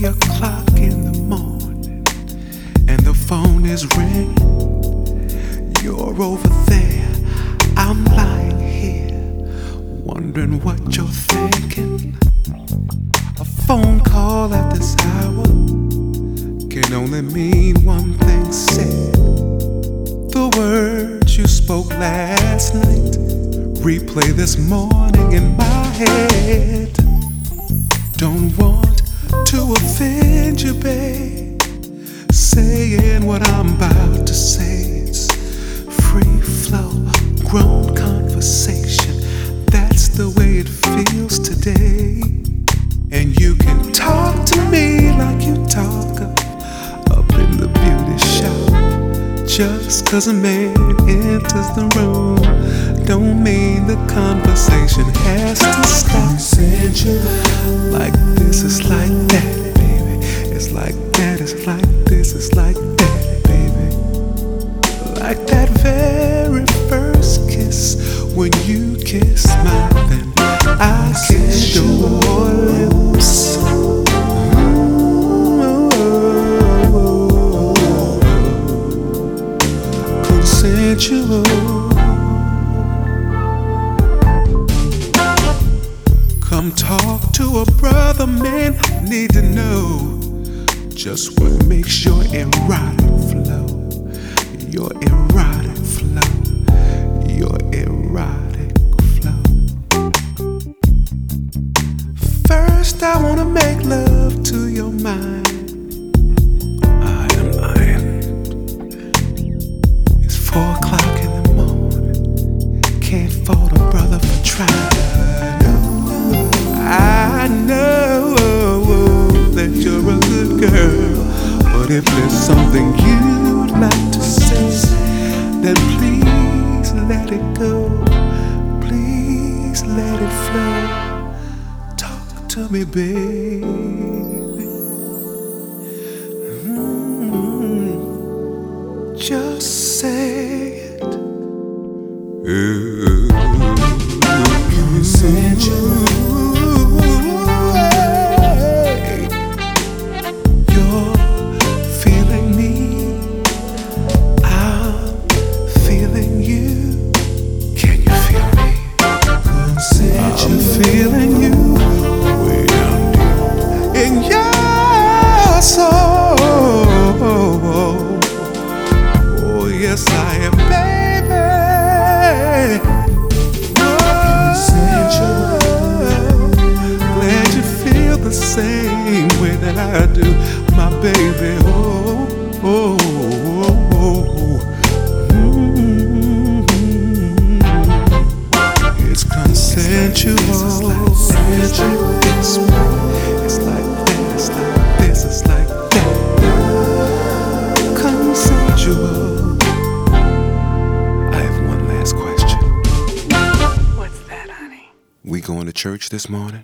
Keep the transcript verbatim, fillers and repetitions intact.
o'clock in the morning and the phone is ringing. You're over there, I'm lying here, wondering what you're thinking. A phone call at this hour can only mean one thing said. The words you spoke last night replay this morning in my head. Don't want to offend you, babe, saying what I'm about to say. It's free flow, grown conversation. That's the way it feels today. And you can talk to me like you talk up, up in the beauty shop. Just 'cause a man enters the room don't mean the conversation has to stop. Like this, it's like that, baby. It's like that, it's like this, it's like that, baby. Like that very first kiss, when you kiss mine, then I kiss your lips. Consensual. Come talk to a brother, men need to know just what makes your erotic flow, your erotic flow, your erotic flow. First I wanna make love to your mind. I am lying. It's four o'clock in the morning. Can't fault a brother for trying. I know that you're a good girl, but if there's something you'd like to say, then please let it go. Please let it flow. Talk to me, baby. Mm-hmm. Just say it. Ooh. Consensual. I'm feeling you way down deep in your soul. Oh, yes, I am, baby. Oh, glad you feel the same way that I do, my baby. Oh, oh, oh, oh. Consensual. It's like this, it's like that, it's like this, it's like that. Consensual. I have one last question. What's that, honey? We going to church this morning?